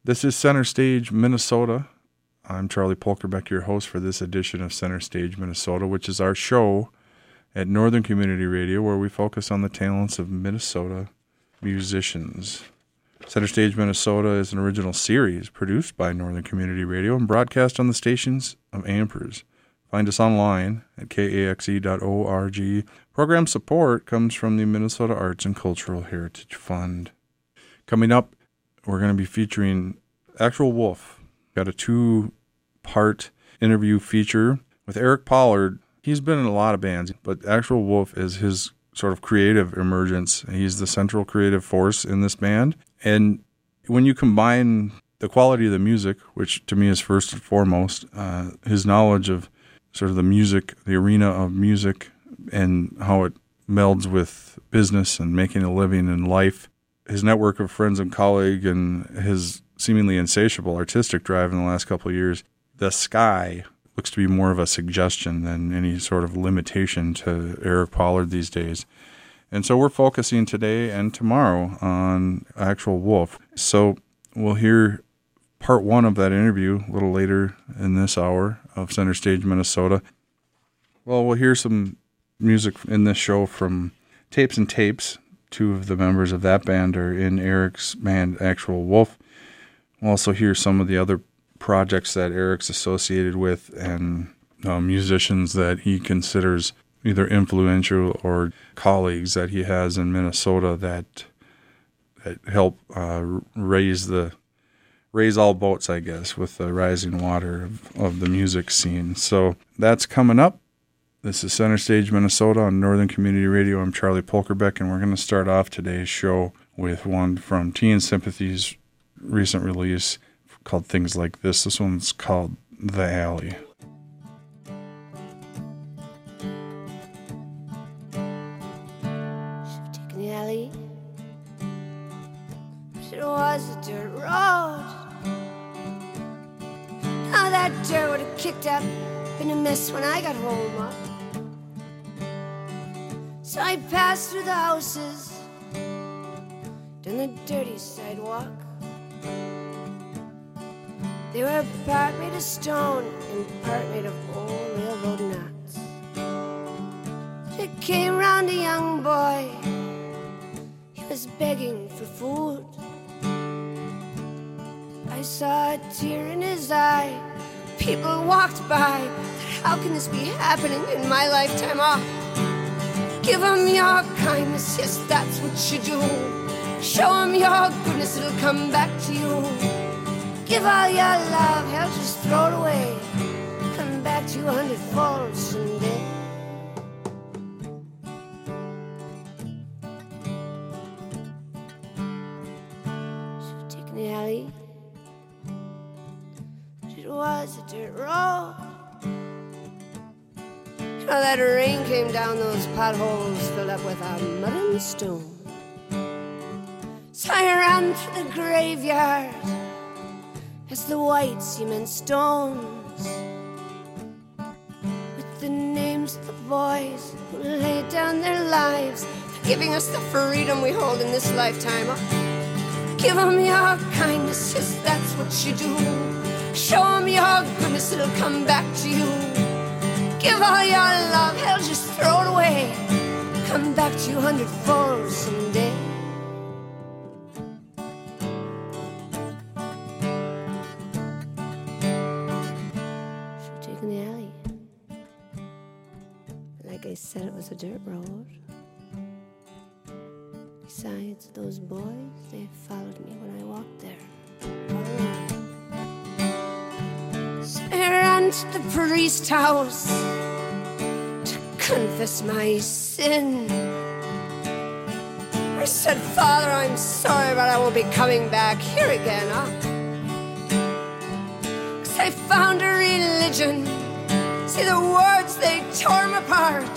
This is Center Stage, Minnesota. I'm Charlie Polkerbeck, your host for this edition of Center Stage, Minnesota, which is our show at Northern Community Radio, where we focus on the talents of Minnesota musicians. Center Stage, Minnesota is an original series produced by Northern Community Radio and broadcast on the stations of Ampers. Find us online at kaxe.org. Program support comes from the Minnesota Arts and Cultural Heritage Fund. Coming up, we're going to be featuring Actual Wolf. Got a 2-part interview feature with Eric Pollard. He's been in a lot of bands, but Actual Wolf is his sort of creative emergence. He's the central creative force in this band. And when you combine the quality of the music, which to me is first and foremost, his knowledge of sort of the music, the arena of music, and how it melds with business and making a living in life, his network of friends and colleagues, and his seemingly insatiable artistic drive in the last couple of years, the sky looks to be more of a suggestion than any sort of limitation to Eric Pollard these days. And so we're focusing today and tomorrow on Actual Wolf. So we'll hear part 1 of that interview a little later in this hour of Center Stage, Minnesota. Well, we'll hear some music in this show from Tapes and Tapes. 2 of the members of that band are in Eric's band, Actual Wolf. We'll also hear some of the other projects that Eric's associated with and musicians that he considers either influential or colleagues that he has in Minnesota that help raise all boats, I guess, with the rising water of the music scene. So that's coming up. This is Center Stage, Minnesota on Northern Community Radio. I'm Charlie Polkerbeck, and we're going to start off today's show with one from Tea and Sympathy's recent release called Things Like This. This one's called The Alley. Should've taken the alley. It was a dirt road. Now that dirt would have kicked up, been a mess when I got home. So I passed through the houses, down the dirty sidewalk. They were part made of stone and part made of old railroad knots. It came round a young boy. He was begging for food. I saw a tear in his eye. People walked by. How can this be happening in my lifetime? Give them your kindness, yes, that's what you do. Show them your goodness, it'll come back to you. Give all your love, hell, just throw it away. Come back to you 100-fold someday. Should've taken the alley. It was a dirt road. You know that rain came down, those potholes filled up with mud and stone. So I ran through the graveyard as the white cement stones, with the names of the boys who laid down their lives for giving us the freedom we hold in this lifetime. Give them your kindness, yes, that's what you do. Show them your goodness, it'll come back to you. Give all your love, hell, just throw it away. Come back to you 100-fold someday. Should've taken the alley. Like I said, it was a dirt road. Besides, those boys, they followed me when I walked there. So I ran to the priest's house to confess my sin. I said, Father, I'm sorry, but I won't be coming back here again. 'Cause I found a religion. See, the words, they tore me apart.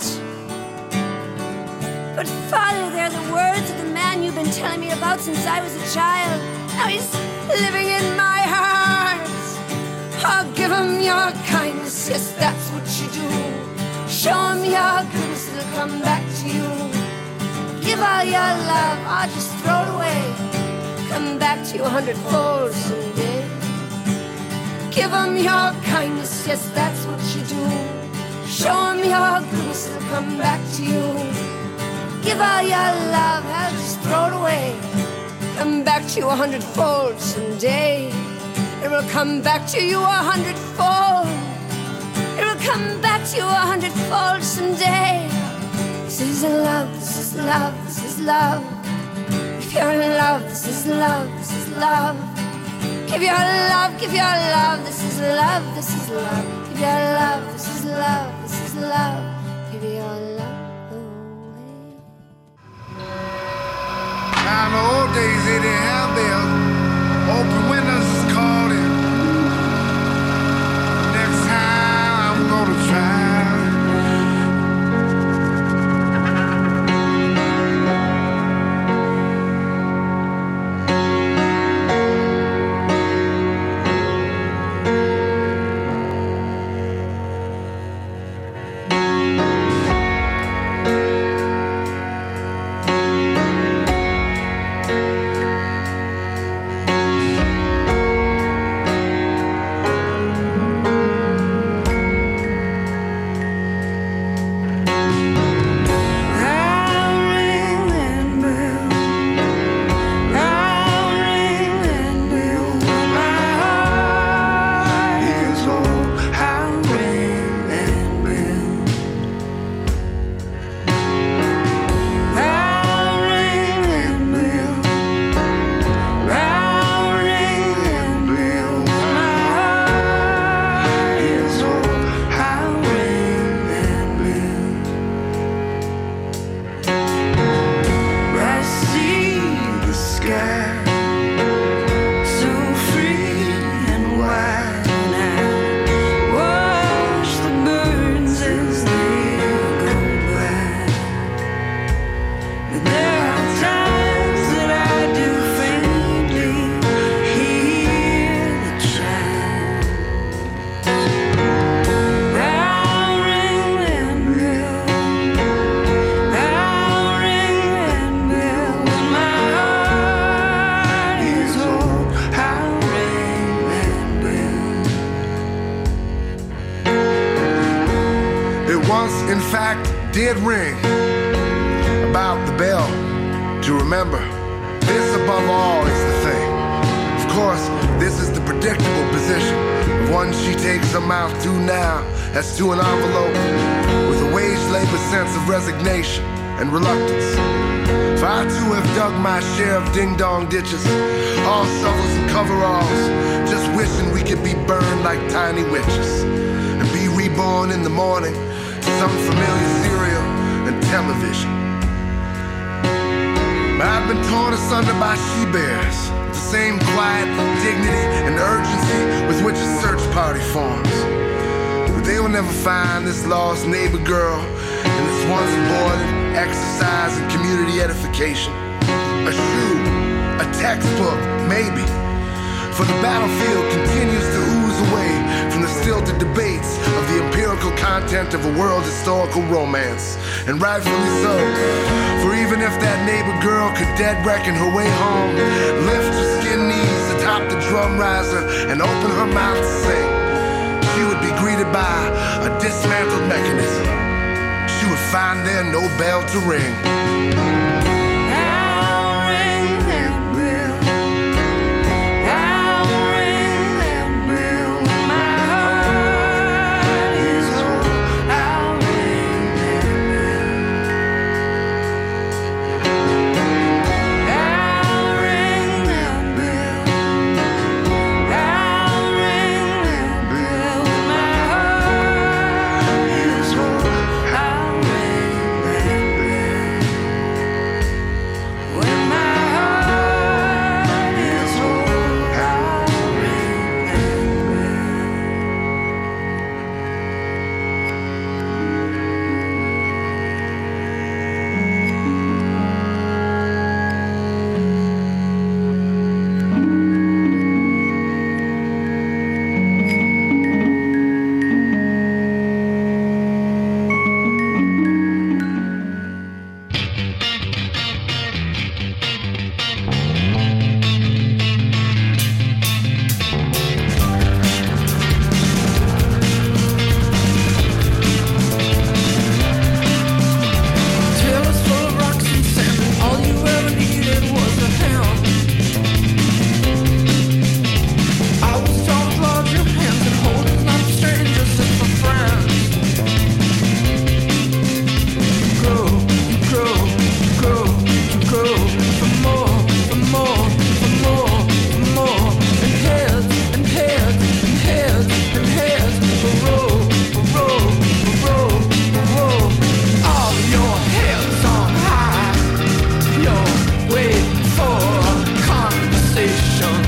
But Father, they're the words of the man you've been telling me about since I was a child. Now he's living in my heart. Oh, give him your kindness, yes, that's what you do. Show him your goodness, it'll come back to you. Give all your love, I'll just throw it away. come back to you 100-fold someday. Give them your kindness, yes, that's what you do. Show them your goodness, they'll come back to you. Give all your love, I'll just throw it away. Come back to you 100-fold someday. It will come back to you 100-fold. It will come back to you 100-fold someday. This is love, this is love, this is love. If you're in love, this is love, this is love. Give your love, give your love, this is love, this is love. Give your love, this is love, this is love. Give your love away. Now in the old days they didn't have bells. Open windows is called in. Next time I'm gonna try. In fact, did ring about the bell to remember. This above all is the thing. Of course, this is the predictable position of one she takes her mouth to now, as to an envelope with a wage labor sense of resignation and reluctance. For I too have dug my share of ding-dong ditches, all shovels and coveralls, just wishing we could be burned like tiny witches and be reborn in the morning to some familiar cereal and television. I've been torn asunder by she-bears, the same quiet dignity and urgency with which a search party forms. But they will never find this lost neighbor girl in this once aborted exercise and community edification. A shoe, a textbook, maybe. For the battlefield continues to ooze away from the stilted debates of the empirical content of a world historical romance. And rightfully so, for even if that neighbor girl could dead reckon her way home, lift her skin knees atop the drum riser and open her mouth to sing, she would be greeted by a dismantled mechanism. She would find there no bell to ring.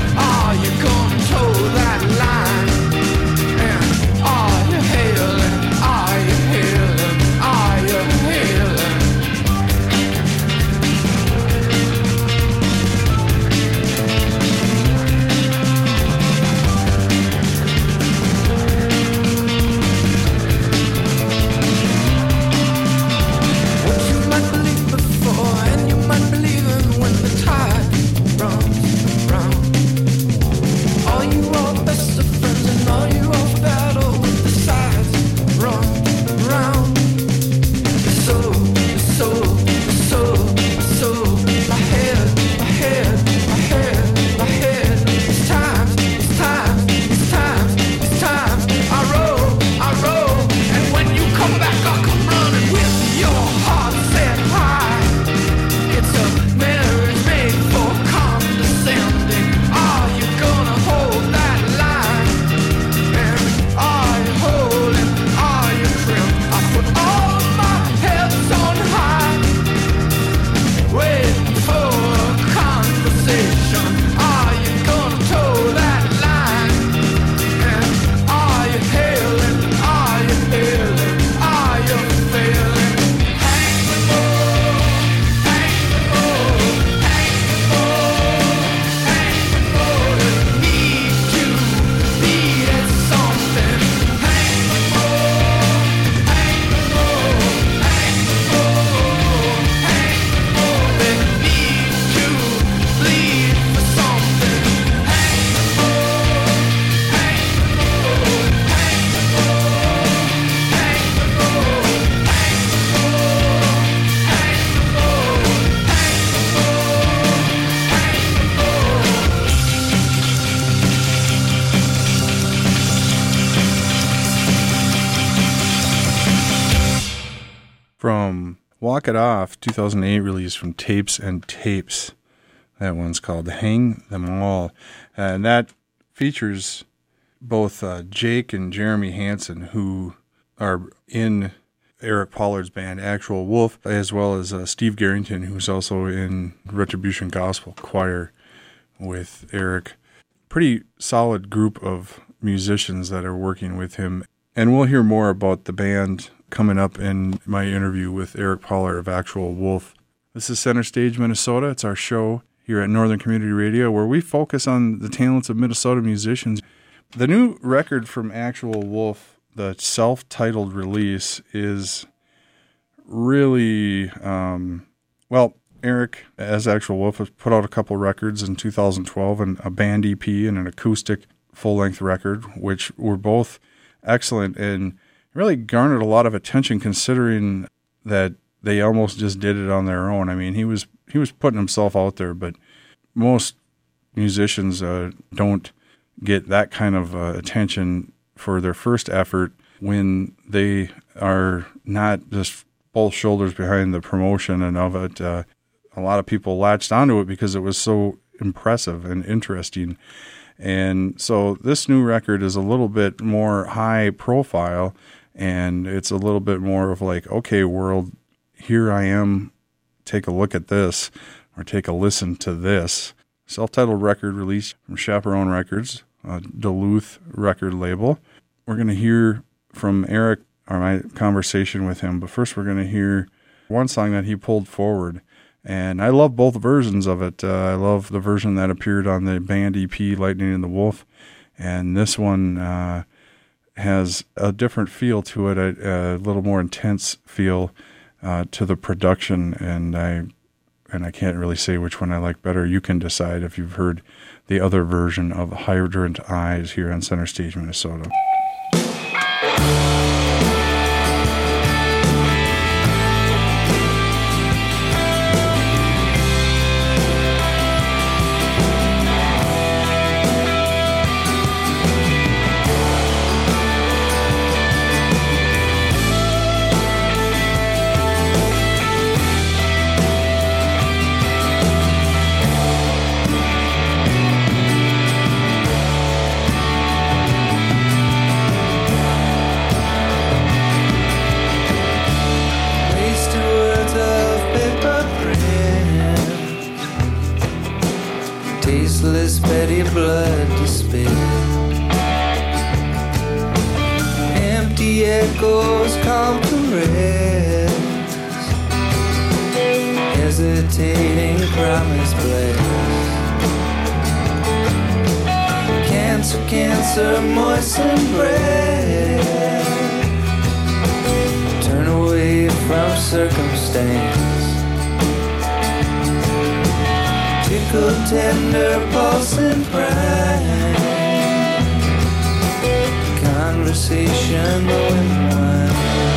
are you gonna toe that line? And are you hailing? Are you hailing? Are you hailing? What you might believe before, and you might believe in when the tide runs round. All you are best of friends, and all you are battle with the sides run round. So, so, so, so, my head, my head, my head, my head. It's time, it's time, it's time, it's time. I roll, and when you come back, I'll come running with your heart set high. It's a marriage made for condescending. Are you gonna hold that line? And are you holding? Are you trim? I put all my heads on high, waiting for a conversation. Are you gonna toe that line? And are you hailing? Are you hailing? Are you failing? Hang the bull, hang the bull, hang the bull, hang the bull. Need to be at something. Hang the bull, hang the bull, hang the bull, hang the bull. They need to bleed for something. Hang the bull, hang the bull, hang the bull, hang the bull, hang the bull, hang the bull, From Walk It Off, 2008 release from Tapes and Tapes. That one's called Hang Them All. And that features both Jake and Jeremy Hansen, who are in Eric Pollard's band, Actual Wolf, as well as Steve Garrington, who's also in Retribution Gospel Choir with Eric. Pretty solid group of musicians that are working with him. And we'll hear more about the band coming up in my interview with Eric Pollard of Actual Wolf. This is Center Stage, Minnesota. It's our show here at Northern Community Radio where we focus on the talents of Minnesota musicians. The new record from Actual Wolf, the self-titled release, is really, Eric, as Actual Wolf, has put out a couple records in 2012, and a band EP and an acoustic full-length record, which were both excellent and really garnered a lot of attention considering that they almost just did it on their own. I mean, he was putting himself out there, but most musicians don't get that kind of attention for their first effort when they are not just both shoulders behind the promotion and of it. A lot of people latched onto it because it was so impressive and interesting. And so this new record is a little bit more high profile, and it's a little bit more of like, okay, world, here I am, take a look at this, or take a listen to this. Self-titled record released from Chaperone Records, a Duluth record label. We're going to hear from Eric, or my conversation with him, but first we're going to hear one song that he pulled forward. And I love both versions of it. I love the version that appeared on the band EP, Lightning and the Wolf. And this one has a different feel to it, a little more intense feel to the production. And I can't really say which one I like better. You can decide if you've heard the other version of Hydrant Eyes here on Center Stage, Minnesota. blood despair. Empty echoes come to rest, hesitating promise blessed. Cancer, cancer, moisten breath. Turn away from circumstance. Tickle, tender, pulsing pride. Conversation blowing wine.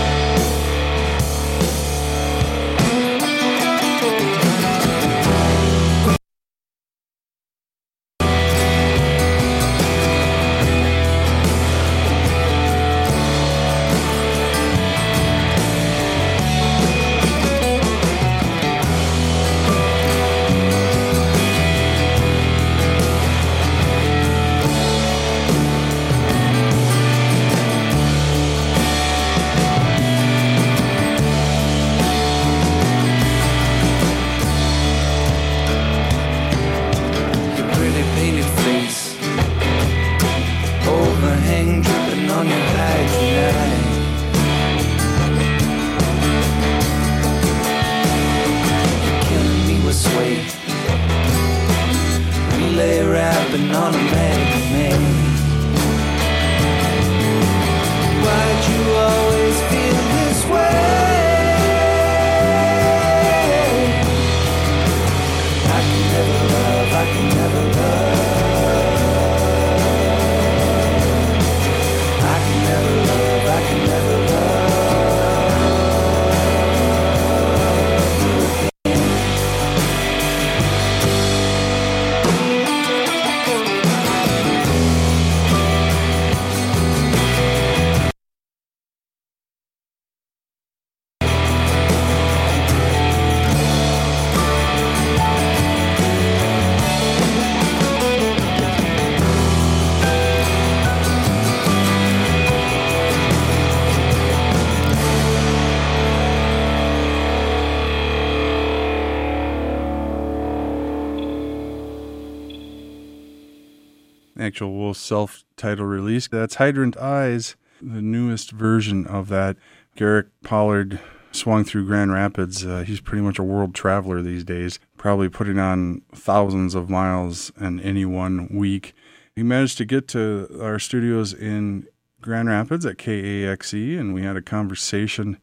Actual Wolf self-titled release. That's Hydrant Eyes, the newest version of that. Eric Pollard swung through Grand Rapids. He's pretty much a world traveler these days, probably putting on thousands of miles in any one week. He managed to get to our studios in Grand Rapids at KAXE, and we had a conversation,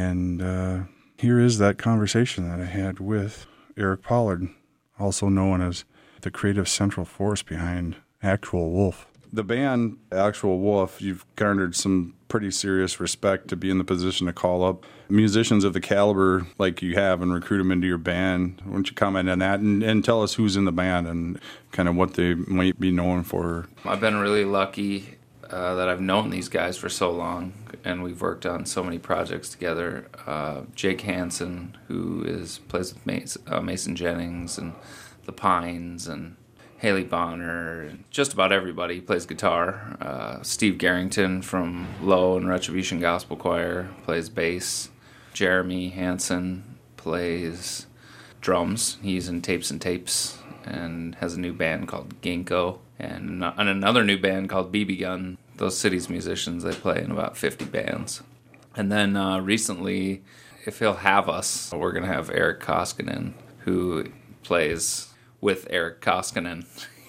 and here is that conversation that I had with Eric Pollard, also known as the creative central force behind Actual Wolf. The band Actual Wolf, you've garnered some pretty serious respect to be in the position to call up musicians of the caliber like you have and recruit them into your band. Why don't you comment on that and tell us who's in the band and kind of what they might be known for? I've been really lucky that I've known these guys for so long, and we've worked on so many projects together. Jake Hansen, who plays with Mason Jennings and The Pines, and Haley Bonner, and just about everybody. He plays guitar. Steve Garrington from Low and Retribution Gospel Choir plays bass. Jeremy Hansen plays drums. He's in Tapes and Tapes and has a new band called Ginkgo, and another new band called BB Gun. Those cities musicians, they play in about 50 bands. And then recently, if he'll have us, we're going to have Eric Koskinen, who plays with Eric Koskinen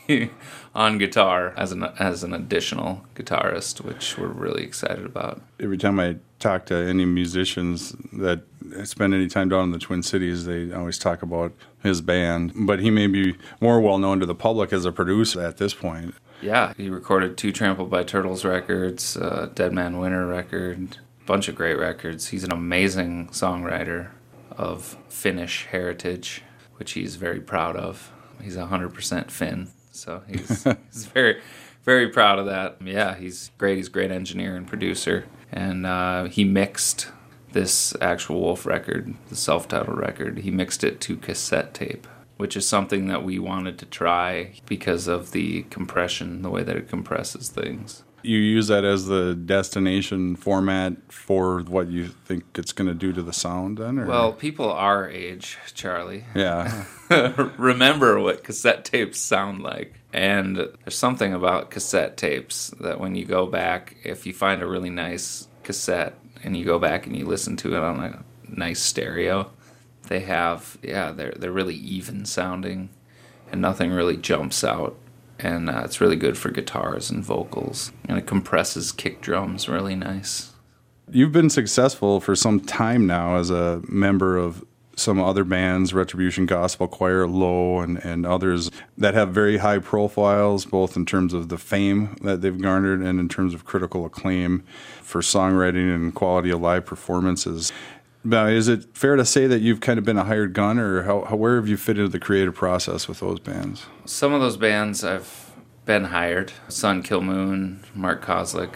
on guitar as an additional guitarist, which we're really excited about. Every time I talk to any musicians that spend any time down in the Twin Cities, they always talk about his band. But he may be more well known to the public as a producer at this point. Yeah, he recorded 2 Trampled by Turtles records, Dead Man Winter record, bunch of great records. He's an amazing songwriter of Finnish heritage, which he's very proud of. He's 100% Finn, so he's very, very proud of that. Yeah, he's great. He's a great engineer and producer, and he mixed this Actual Wolf record, the self-titled record. He mixed it to cassette tape, which is something that we wanted to try because of the compression, the way that it compresses things. You use that as the destination format for what you think it's going to do to the sound then? Or? Well, people our age, Charlie, yeah. remember what cassette tapes sound like. And there's something about cassette tapes that when you go back, if you find a really nice cassette and you go back and you listen to it on a nice stereo, they have, they're really even sounding and nothing really jumps out. And it's really good for guitars and vocals. And it compresses kick drums really nice. You've been successful for some time now as a member of some other bands, Retribution Gospel Choir, Low, and others that have very high profiles, both in terms of the fame that they've garnered and in terms of critical acclaim for songwriting and quality of live performances. Now, is it fair to say that you've kind of been a hired gun, or where have you fit into the creative process with those bands? Some of those bands I've been hired. Sun Kill Moon, Mark Kozlik,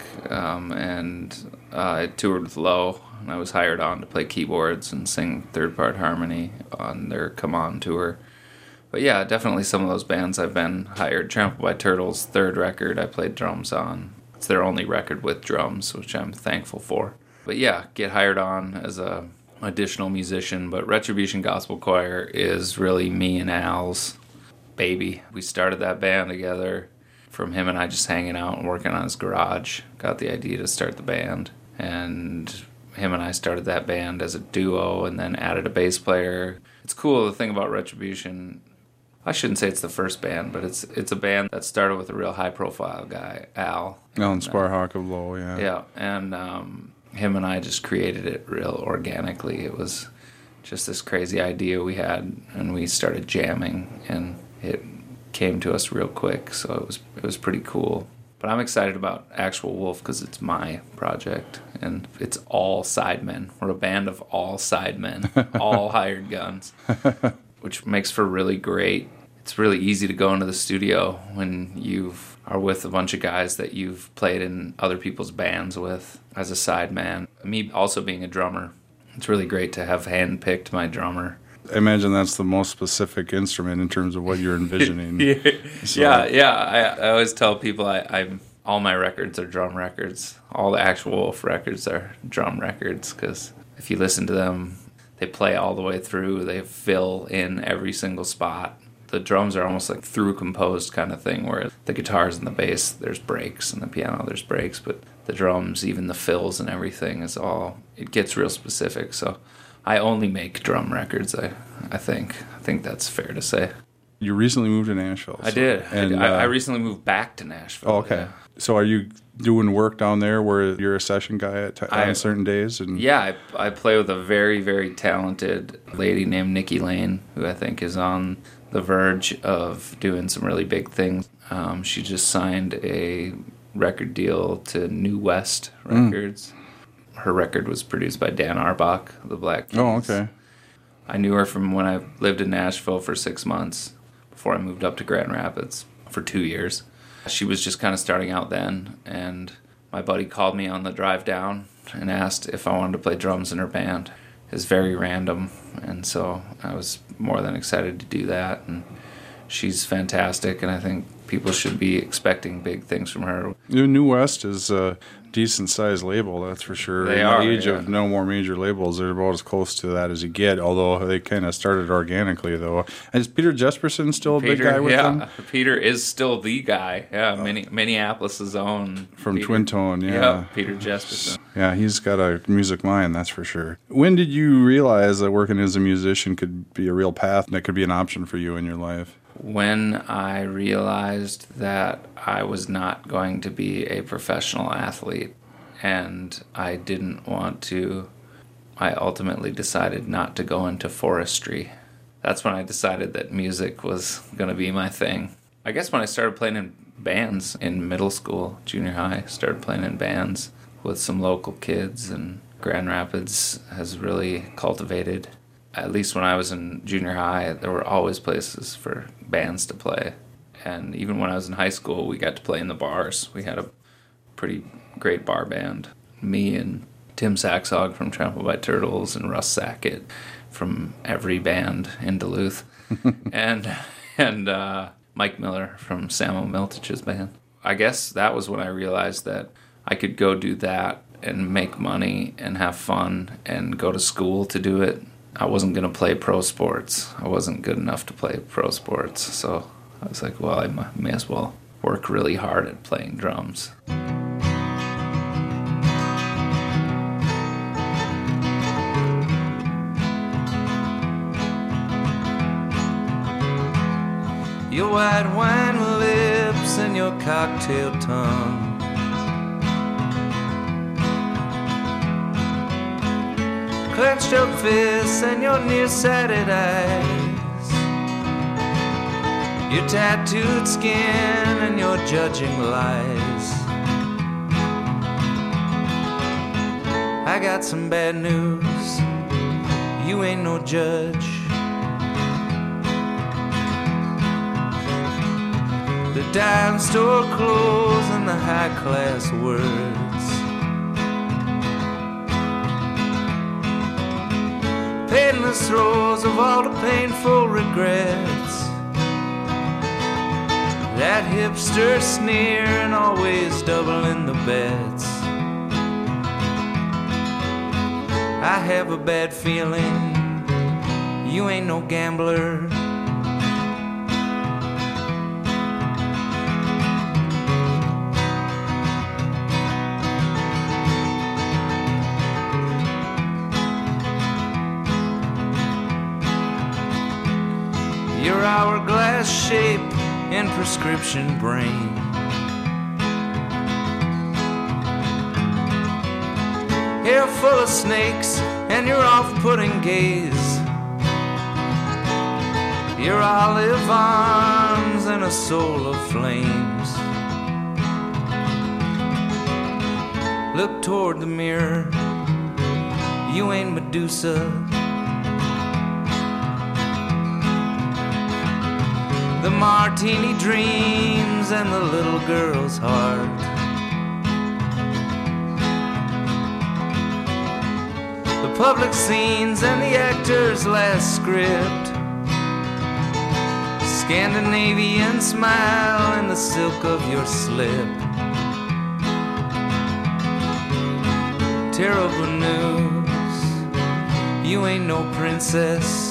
and I toured with Low, and I was hired on to play keyboards and sing third-part harmony on their Come On tour. But yeah, definitely some of those bands I've been hired. Trampled by Turtles' third record I played drums on. It's their only record with drums, which I'm thankful for. But yeah, get hired on as a additional musician. But Retribution Gospel Choir is really me and Al's baby. We started that band together from him and I just hanging out and working on his garage. Got the idea to start the band. And him and I started that band as a duo and then added a bass player. It's cool, the thing about Retribution, I shouldn't say it's the first band, but it's a band that started with a real high-profile guy, Al. Alan Sparhawk of Low, yeah. Yeah, and him and I just created it real organically. It was just this crazy idea we had, and we started jamming, and it came to us real quick, so it was pretty cool. But I'm excited about Actual Wolf because it's my project, and it's all sidemen. We're a band of all sidemen, all hired guns, which makes for really great. It's really easy to go into the studio when you are with a bunch of guys that you've played in other people's bands with as a sideman. Me also being a drummer, it's really great to have handpicked my drummer. I imagine that's the most specific instrument in terms of what you're envisioning. I always tell people I'm all my records are drum records. All the Actual Wolf records are drum records because if you listen to them, they play all the way through. They fill in every single spot. The drums are almost like through composed kind of thing where the guitars and the bass, there's breaks, and the piano, there's breaks, but the drums, even the fills and everything is all, it gets real specific. So I only make drum records, I think. I think that's fair to say. You recently moved to Nashville. I did. And I recently moved back to Nashville. Oh, okay. Yeah. So are you doing work down there where you're a session guy on certain days? And yeah, I play with a very, very talented lady named Nikki Lane, who I think is on the verge of doing some really big things. She just signed a record deal to New West Records. Her record was produced by Dan Arbach, the Black Keys. Oh, okay. I knew her from when I lived in Nashville for 6 months before I moved up to Grand Rapids for 2 years. She was just kind of starting out then, and my buddy called me on the drive down and asked if I wanted to play drums in her band. It was very random, and so I was more than excited to do that. And she's fantastic, and I think people should be expecting big things from her. New West is a decent-sized label, that's for sure. They in are, the age of no more major labels, they're about as close to that as you get, although they kind of started organically, though. And is Peter Jesperson still a big guy with them? Yeah, Peter is still the guy. Yeah, Minneapolis' own. From Peter. Twin Tone, yeah. Peter Jesperson. Yeah, he's got a music mind, that's for sure. When did you realize that working as a musician could be a real path and that could be an option for you in your life? When I realized that I was not going to be a professional athlete and I didn't want to, I ultimately decided not to go into forestry. That's when I decided that music was going to be my thing. I guess when I started playing in bands in middle school, junior high, started playing in bands with some local kids, and Grand Rapids has really cultivated. At least when I was in junior high, there were always places for bands to play. And even when I was in high school, we got to play in the bars. We had a pretty great bar band. Me and Tim Saxhog from Trampled by Turtles and Russ Sackett from every band in Duluth. and Mike Miller from Samo Miltich's band. I guess that was when I realized that I could go do that and make money and have fun and go to school to do it. I wasn't going to play pro sports. I wasn't good enough to play pro sports. So I was like, well, I may as well work really hard at playing drums. Your white wine lips and your cocktail tongue, clenched up fists and your nearsighted eyes, your tattooed skin and your judging lies. I got some bad news, you ain't no judge. The dime store clothes and the high-class words, painless throes of all the painful regrets, that hipster sneer and always doubling the bets. I have a bad feeling you ain't no gambler. Your hourglass shape and prescription brain, hair full of snakes and your off-putting gaze, your olive arms and a soul of flames. Look toward the mirror, you ain't Medusa. The martini dreams and the little girl's heart, the public scenes and the actor's last script, Scandinavian smile and the silk of your slip. Terrible news, you ain't no princess.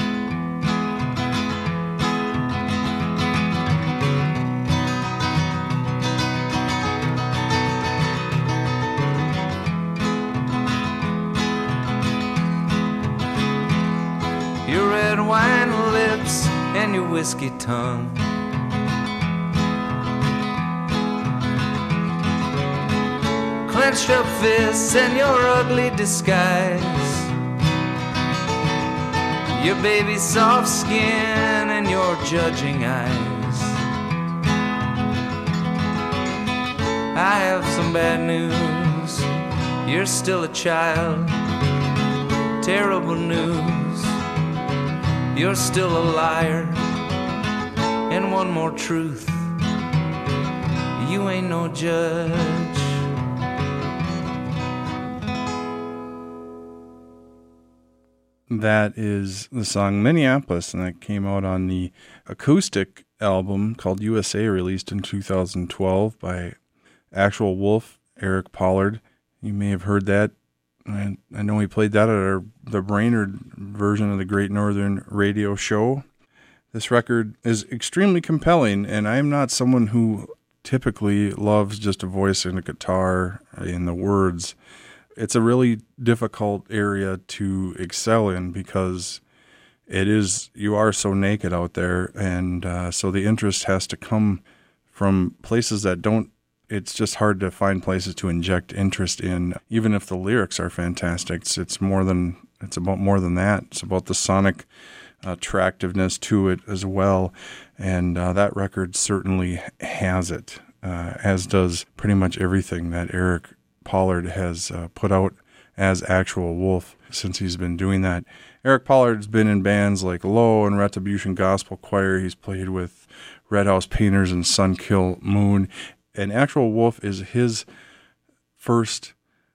Your red wine lips and your whiskey tongue, clenched up fists and your ugly disguise, your baby's soft skin and your judging eyes. I have some bad news, you're still a child. Terrible news, you're still a liar. And one more truth, you ain't no judge. That is the song Minneapolis, and that came out on the acoustic album called USA, released in 2012 by Actual Wolf, Eric Pollard. You may have heard that. I know he played that at the Brainerd version of the Great Northern Radio Show. This record is extremely compelling, and I'm not someone who typically loves just a voice and a guitar in the words. It's a really difficult area to excel in because you are so naked out there, and so the interest has to come from places that don't. It's just hard to find places to inject interest in, even if the lyrics are fantastic. It's about more than that. It's about the sonic attractiveness to it as well, and that record certainly has it, as does pretty much everything that Eric Pollard has put out as Actual Wolf since he's been doing that. Eric Pollard's been in bands like Low and Retribution Gospel Choir. He's played with Red House Painters and Sunkill Moon. And Actual Wolf is his first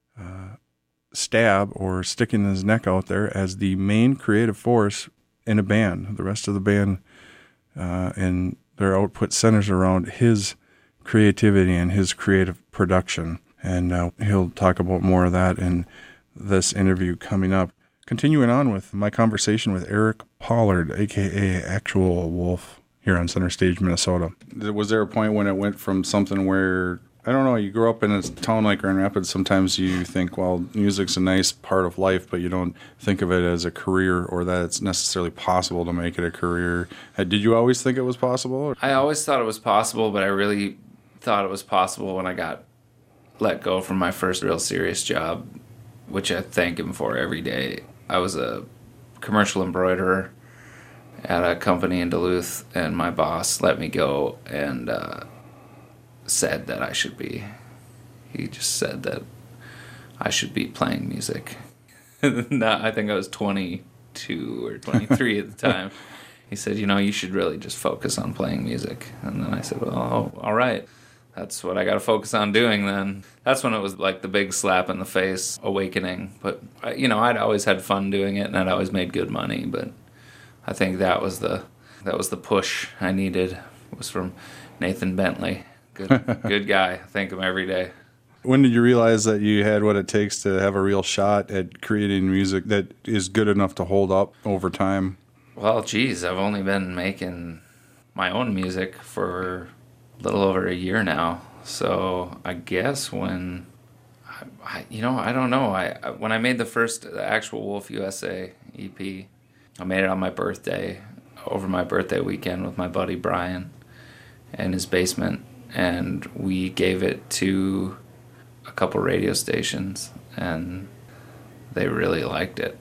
stab or sticking his neck out there as the main creative force in a band. The rest of the band and their output centers around his creativity and his creative production. And he'll talk about more of that in this interview coming up. Continuing on with my conversation with Eric Pollard, a.k.a. Actual Wolf, here on Center Stage, Minnesota. Was there a point when it went from something where, I don't know, you grew up in a town like Grand Rapids, sometimes you think, well, music's a nice part of life, but you don't think of it as a career or that it's necessarily possible to make it a career. Did you always think it was possible? I always thought it was possible, but I really thought it was possible when I got let go from my first real serious job, which I thank him for every day. I was a commercial embroiderer at a company in Duluth, and my boss let me go and said that he just said that I should be playing music. I think I was 22 or 23 at the time. He said, you should really just focus on playing music. And then I said, well, all right. That's what I got to focus on doing then. That's when it was like the big slap in the face awakening. But, I'd always had fun doing it, and I'd always made good money. But I think that was the push I needed, was from Nathan Bentley. Good guy. I thank him every day. When did you realize that you had what it takes to have a real shot at creating music that is good enough to hold up over time? Well, geez, I've only been making my own music for a little over a year now. So I guess when, I don't know. When I made the Actual Wolf USA EP, I made it on my birthday, over my birthday weekend with my buddy Brian in his basement. And we gave it to a couple radio stations, and they really liked it.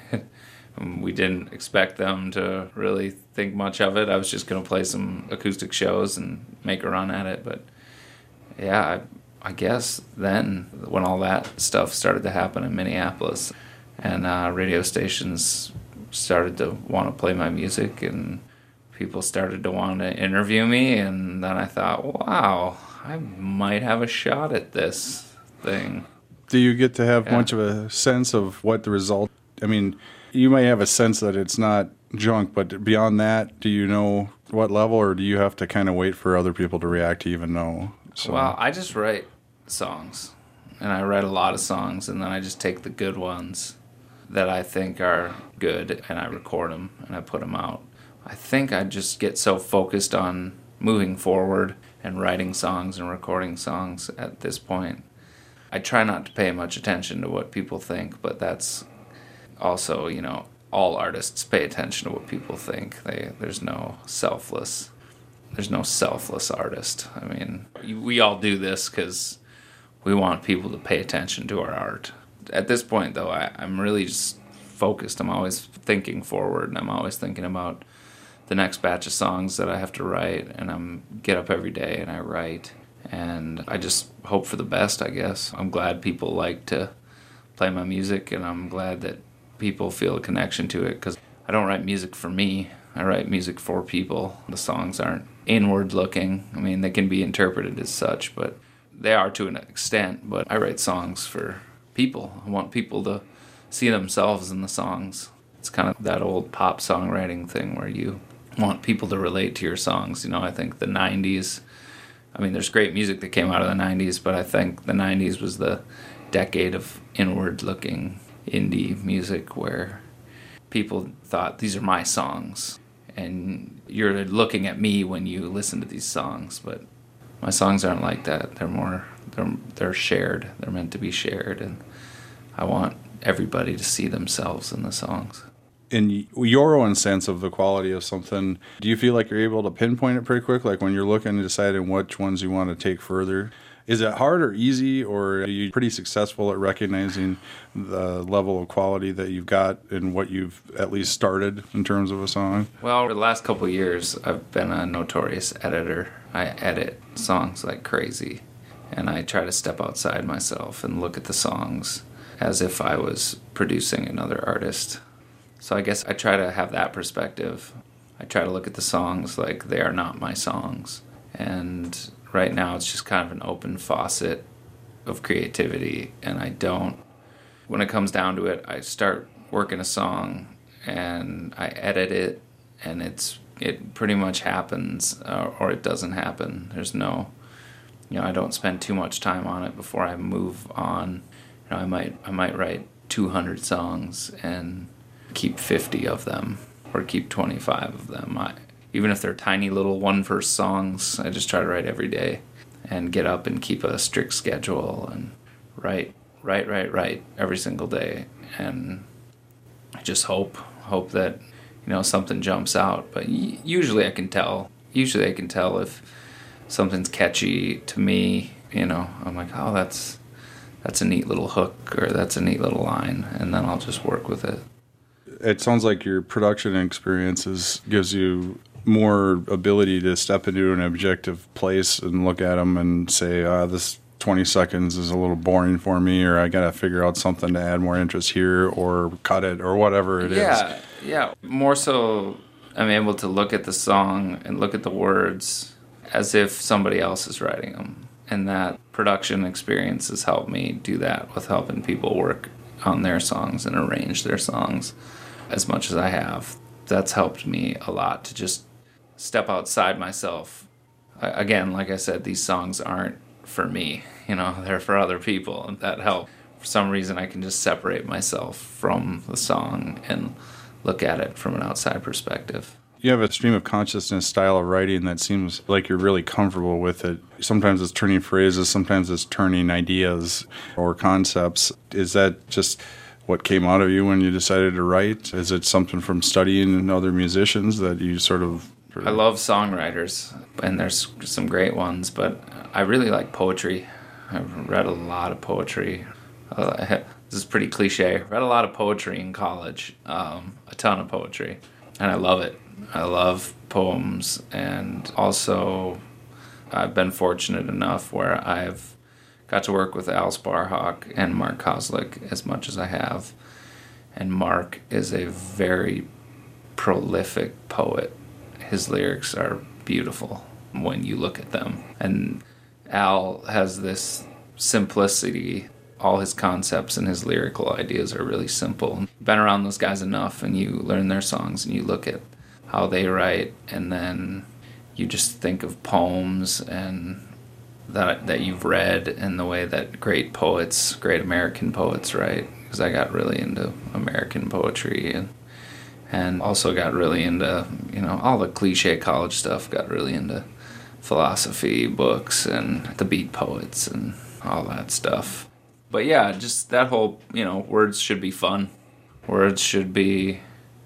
We didn't expect them to really think much of it. I was just going to play some acoustic shows and make a run at it. But yeah, I guess then when all that stuff started to happen in Minneapolis and radio stations started to want to play my music and people started to want to interview me, and then I thought, wow, I might have a shot at this thing. Do you get to have much of a sense of what the result, you might have a sense that it's not junk, but beyond that, do you know what level, or do you have to kind of wait for other people to react to even know? So. Well, I just write songs, and I write a lot of songs, and then I just take the good ones that I think are good, and I record them, and I put them out. I think I just get so focused on moving forward and writing songs and recording songs at this point. I try not to pay much attention to what people think, but that's also, all artists pay attention to what people think. There's no selfless artist. We all do this because we want people to pay attention to our art. At this point, though, I'm really just focused. I'm always thinking forward, and I'm always thinking about the next batch of songs that I have to write, and I get up every day and I write, and I just hope for the best, I guess. I'm glad people like to play my music, and I'm glad that people feel a connection to it, because I don't write music for me. I write music for people. The songs aren't inward looking. They can be interpreted as such, but they are to an extent. But I write songs for people. I want people to see themselves in the songs. It's kind of that old pop songwriting thing where you want people to relate to your songs. I think the 90s, there's great music that came out of the 90s, but I think the 90s was the decade of inward-looking indie music where people thought, these are my songs, and you're looking at me when you listen to these songs. But my songs aren't like that. They're shared. They're meant to be shared, and I want everybody to see themselves in the songs. In your own sense of the quality of something, do you feel like you're able to pinpoint it pretty quick? Like when you're looking and deciding which ones you want to take further, is it hard or easy, or are you pretty successful at recognizing the level of quality that you've got and what you've at least started in terms of a song? Well, for the last couple of years, I've been a notorious editor. I edit songs like crazy, and I try to step outside myself and look at the songs as if I was producing another artist. So I guess I try to have that perspective. I try to look at the songs like they are not my songs. And right now it's just kind of an open faucet of creativity. And when it comes down to it, I start working a song and I edit it, and it pretty much happens or it doesn't happen. There's no I don't spend too much time on it before I move on. I might write 200 songs and keep 50 of them, or keep 25 of them. Even if they're tiny little one-verse songs, I just try to write every day and get up and keep a strict schedule and write every single day. And I just hope that, something jumps out. But usually I can tell. Usually I can tell if something's catchy to me. I'm like, oh, that's a neat little hook, or that's a neat little line, and then I'll just work with it. It sounds like your production experiences gives you more ability to step into an objective place and look at them and say, this 20 seconds is a little boring for me, or I got to figure out something to add more interest here, or cut it, or whatever it is. Yeah. More so, I'm able to look at the song and look at the words as if somebody else is writing them. And that production experience has helped me do that with helping people work on their songs and arrange their songs as much as I have. That's helped me a lot to just step outside myself. Again, like I said, these songs aren't for me, they're for other people, and that helped. For some reason, I can just separate myself from the song and look at it from an outside perspective. You have a stream of consciousness style of writing that seems like you're really comfortable with it. Sometimes it's turning phrases, sometimes it's turning ideas or concepts. Is that just what came out of you when you decided to write? Is it something from studying other musicians that you sort of... I love songwriters, and there's some great ones, but I really like poetry. I've read a lot of poetry. This is pretty cliche. Read a lot of poetry in college, a ton of poetry, and I love it. I love poems, and also I've been fortunate enough where I've got to work with Al Sparhawk and Mark Kozlik as much as I have. And Mark is a very prolific poet. His lyrics are beautiful when you look at them. And Al has this simplicity. All his concepts and his lyrical ideas are really simple. You've been around those guys enough, and you learn their songs, and you look at how they write, and then you just think of poems and that you've read, and the way that great American poets write. Because I got really into American poetry and also got really into, all the cliche college stuff, got really into philosophy books and the beat poets and all that stuff. But yeah, just that whole, words should be fun. Words should be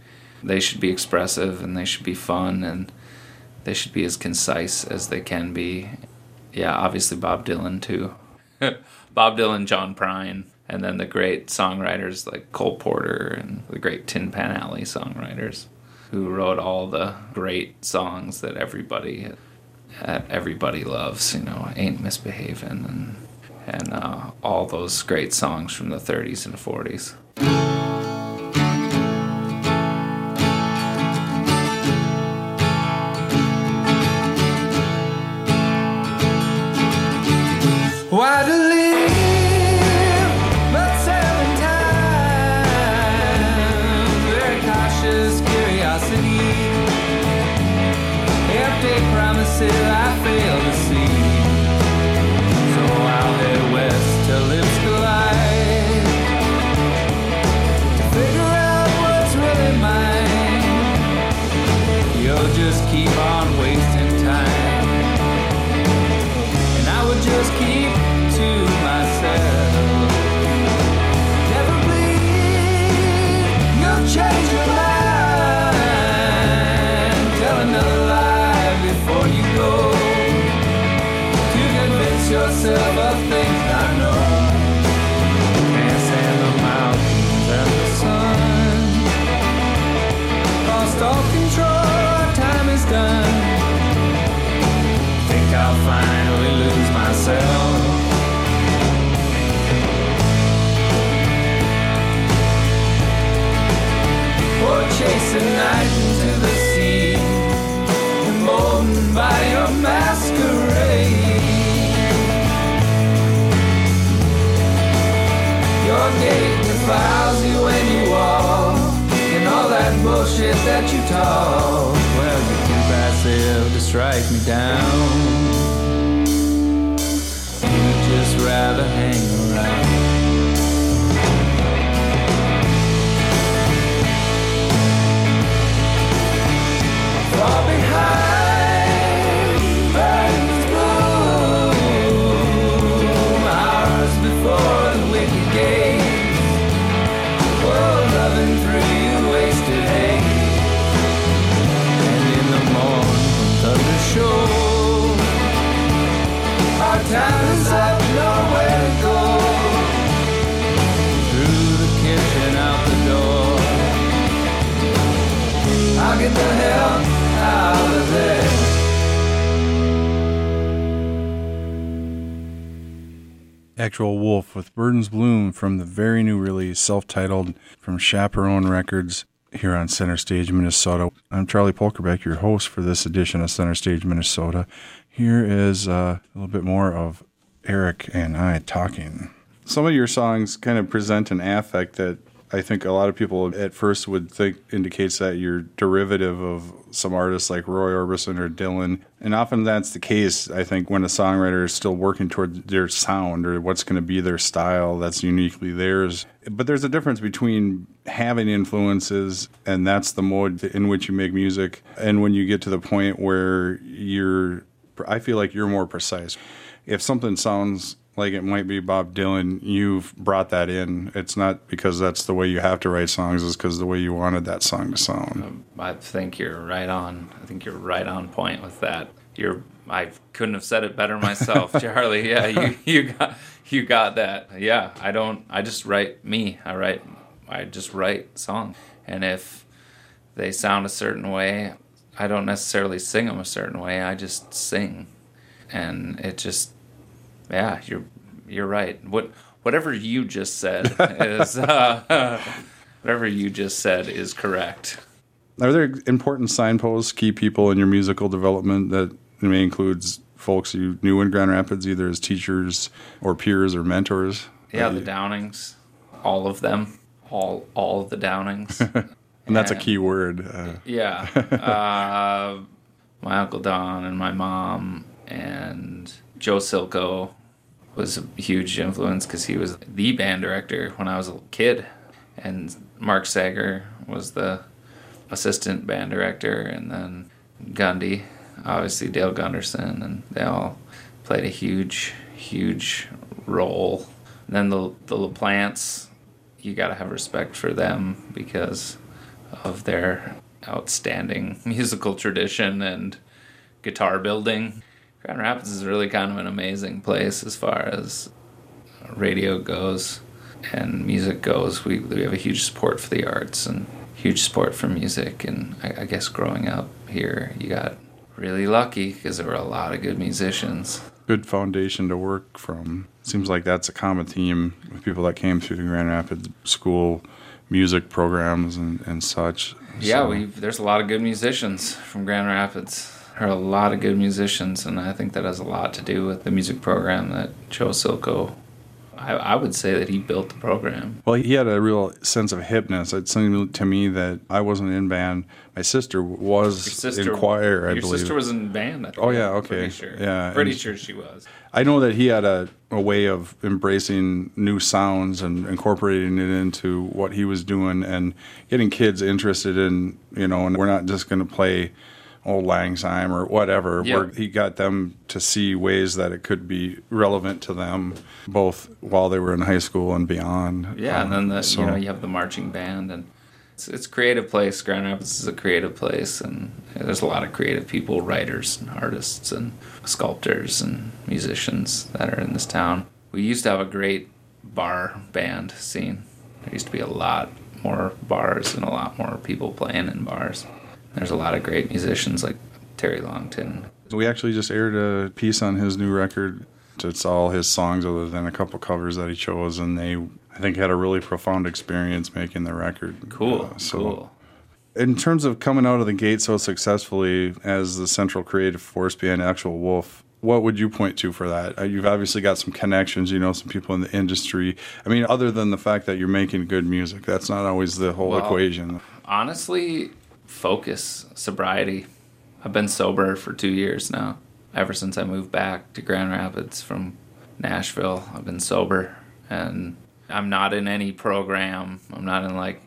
expressive, and they should be fun, and they should be as concise as they can be. Yeah, obviously Bob Dylan too. Bob Dylan, John Prine, and then the great songwriters like Cole Porter and the great Tin Pan Alley songwriters who wrote all the great songs that everybody loves, Ain't Misbehavin' and all those great songs from the 30s and 40s. Why to live but 7 times? Very cautious curiosity, empty promises I fail to see. So I'll head west till lips collide to figure out what's really mine. You'll just keep on wasting time, and I would just keep to myself. Never bleed, you'll change your mind. Tell another lie before you go, to convince yourself of things I know. Can't stand the mountains and the sun. Lost all control, our time is done. Think I'll finally lose myself. Or chase a night into the sea, emboldened by your masquerade. Your gate defiles you when you walk, and all that bullshit that you talk. Well, you're too passive to strike me down. Time's up, nowhere to go. Through the kitchen, out the door. I'll get the hell out of there. Actual Wolf with Burden's Bloom from the very new release, self-titled, from Chaperone Records here on Center Stage, Minnesota. I'm Charlie Polkerbeck, your host for this edition of Center Stage, Minnesota. Here is a little bit more of Eric and I talking. Some of your songs kind of present an affect that I think a lot of people at first would think indicates that you're derivative of some artists like Roy Orbison or Dylan. And often that's the case, I think, when a songwriter is still working toward their sound or what's going to be their style that's uniquely theirs. But there's a difference between having influences, and that's the mode in which you make music, and when you get to the point where I feel like you're more precise. If something sounds like it might be Bob Dylan, you've brought that in. It's not because that's the way you have to write songs, it's because the way you wanted that song to sound. I think you're right on. I think you're right on point with that. I couldn't have said it better myself, Charlie. Yeah, you got that. Yeah, I just write me. I just write songs. And if they sound a certain way, I don't necessarily sing them a certain way. I just sing. And it just, yeah, you're right. Whatever you just said is correct. Are there important signposts, key people in your musical development that may include folks you knew in Grand Rapids, either as teachers or peers or mentors? Yeah, the Downings, all of them, all of the Downings. And that's a key word. Yeah. My Uncle Don and my mom and Joe Silko was a huge influence because he was the band director when I was a kid. And Mark Sager was the assistant band director. And then Gundy, obviously Dale Gunderson, and they all played a huge, huge role. And then the LaPlants, you got to have respect for them because of their outstanding musical tradition and guitar building. Grand Rapids is really kind of an amazing place as far as radio goes and music goes. We have a huge support for the arts and huge support for music. And I guess growing up here, you got really lucky because there were a lot of good musicians. Good foundation to work from. Seems like that's a common theme with people that came through the Grand Rapids school music programs and such. Yeah, there's a lot of good musicians from Grand Rapids. There are a lot of good musicians, and I think that has a lot to do with the music program that Joe Silko, I would say that he built the program. Well, he had a real sense of hipness. It seemed to me that I wasn't in band. My sister was in choir, I believe. Your sister was in band, I think. Oh, yeah, okay. Pretty sure. Yeah, pretty sure she was. I know that he had a way of embracing new sounds and incorporating it into what he was doing and getting kids interested in, and we're not just going to play Old Lang Syne or whatever, where he got them to see ways that it could be relevant to them, both while they were in high school and beyond. Yeah, and then you have the marching band, and it's a creative place. Grand Rapids is a creative place, and there's a lot of creative people, writers and artists and sculptors and musicians that are in this town. We used to have a great bar band scene. There used to be a lot more bars and a lot more people playing in bars. There's a lot of great musicians like Terry Longton. We actually just aired a piece on his new record. It's all his songs other than a couple covers that he chose, and they, I think, had a really profound experience making the record. Cool. Cool. In terms of coming out of the gate so successfully as the central creative force behind Actual Wolf, what would you point to for that? You've obviously got some connections, some people in the industry. I mean, other than the fact that you're making good music, that's not always the whole equation. Honestly, focus, sobriety. I've been sober for 2 years now. Ever since I moved back to Grand Rapids from Nashville, I've been sober. And I'm not in any program. I'm not in like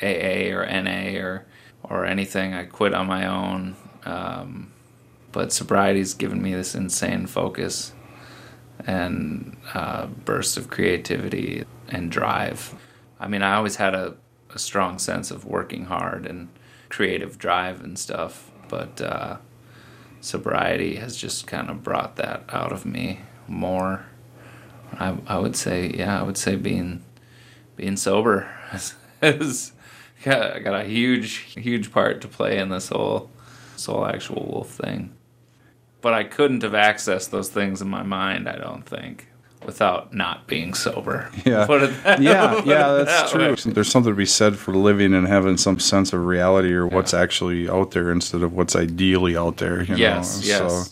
AA or NA or anything. I quit on my own. But sobriety's given me this insane focus and burst of creativity and drive. I mean, I always had a strong sense of working hard and creative drive and stuff, but sobriety has just kind of brought that out of me more. I would say being sober has got a huge part to play in this whole Actual Wolf thing. But I couldn't have accessed those things in my mind, I don't think, without not being sober. Yeah, that's true. There's something to be said for living and having some sense of reality or what's actually out there instead of what's ideally out there. Yes. So.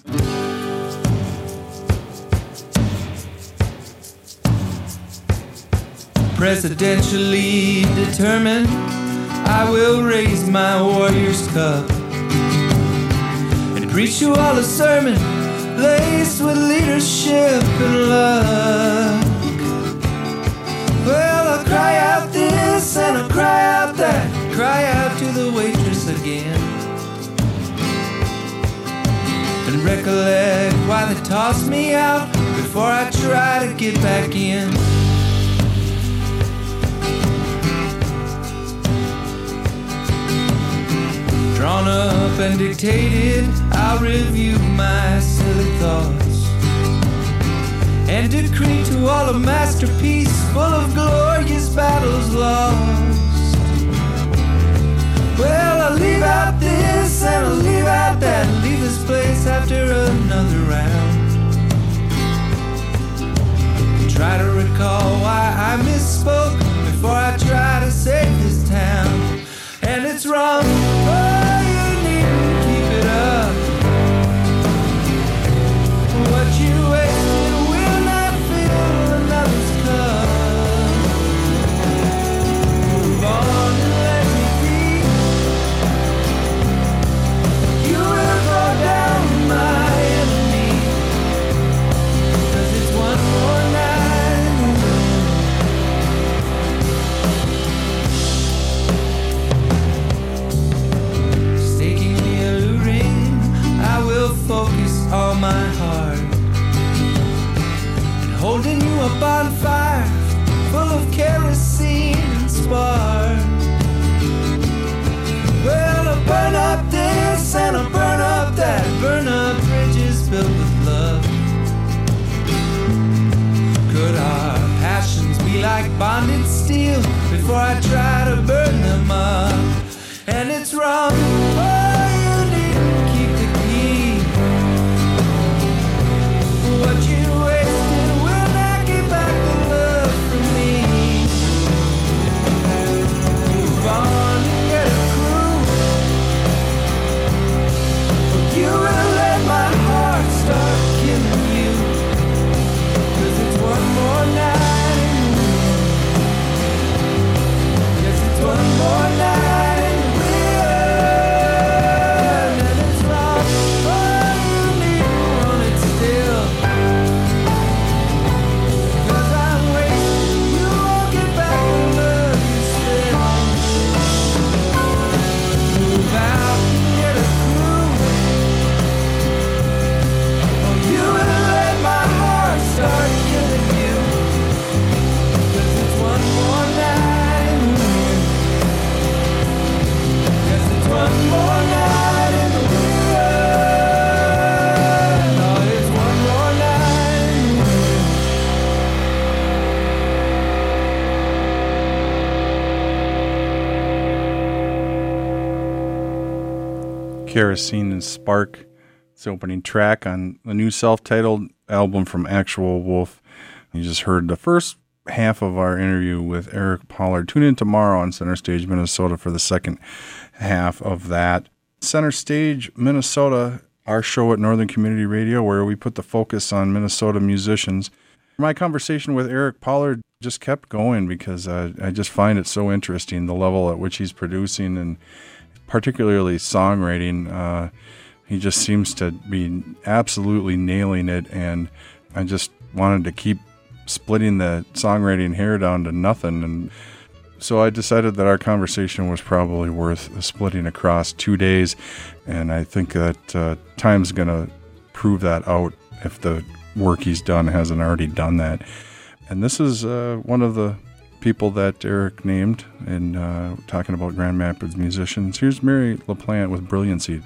Presidentially determined, I will raise my warrior's cup and preach you all a sermon laced with leadership and luck. Well, I'll cry out this and I'll cry out that, cry out to the waitress again, and recollect why they tossed me out before I try to get back in. Drawn up and dictated, I'll review my silly thoughts and decree to all a masterpiece full of glorious battles lost. Well, I'll leave out this and I'll leave out that, leave this place after another round. Try to recall why I misspoke before I try to save this town. And it's wrong. What you wasted will not fill another's cup. Move on and let me be. You will go down my enemy, 'cause it's one more night. Mistakenly alluring, I will focus all my heart, holding you a bonfire full of kerosene and spark. Well, I'll burn up this and I'll burn up that, burn up bridges built with love. Could our passions be like bonded steel before I try to burn them up? And it's wrong. Oh, you didn't keep the key. What you wasted will not get back the love from me. Move on and get a crew. You will let my heart start killing you, 'cause it's one more night. Yes, it's one more night. Kerosene and Spark. It's the opening track on the new self-titled album from Actual Wolf. You just heard the first half of our interview with Eric Pollard. Tune in tomorrow on Center Stage, Minnesota for the second half of that. Center Stage, Minnesota, our show at Northern Community Radio, where we put the focus on Minnesota musicians. My conversation with Eric Pollard just kept going because I just find it so interesting, the level at which he's producing and particularly songwriting. He just seems to be absolutely nailing it, and I just wanted to keep splitting the songwriting hair down to nothing. And so I decided that our conversation was probably worth splitting across 2 days, and I think that time's going to prove that out if the work he's done hasn't already done that. And this is one of the people that Eric named in talking about Grand Rapids musicians. Here's Mary LaPlante with Brilliancy.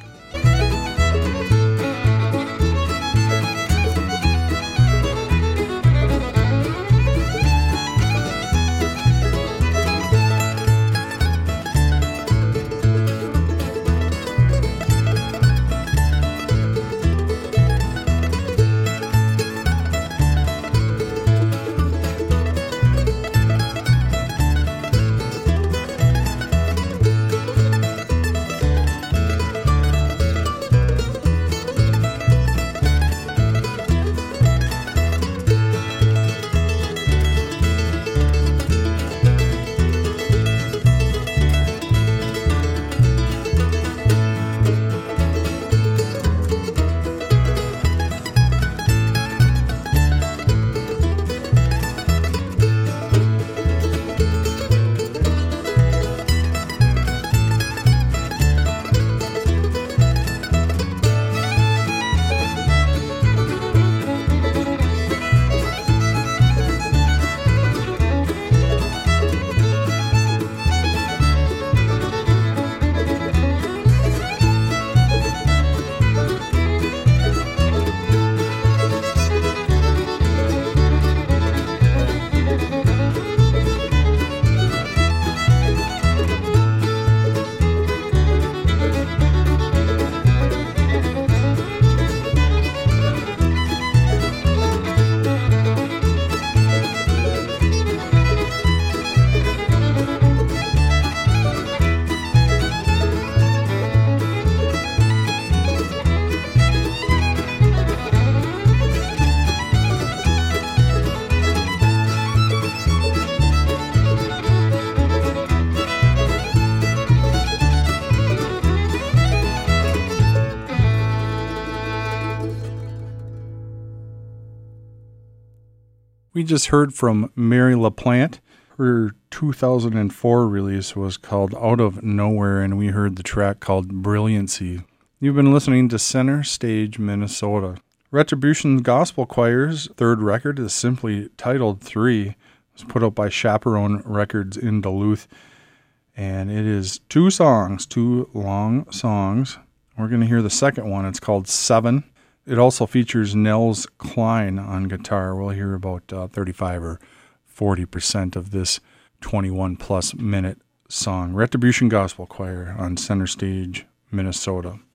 We just heard from Mary LaPlante. Her 2004 release was called Out of Nowhere, and we heard the track called Brilliancy. You've been listening to Center Stage, Minnesota. Retribution Gospel Choir's third record is simply titled 3. It was put out by Chaperone Records in Duluth, and it is 2 long songs. We're going to hear the second one. It's called 7. It also features Nels Klein on guitar. We'll hear about 35 or 40% of this 21-plus minute song. Retribution Gospel Choir on Center Stage, Minnesota.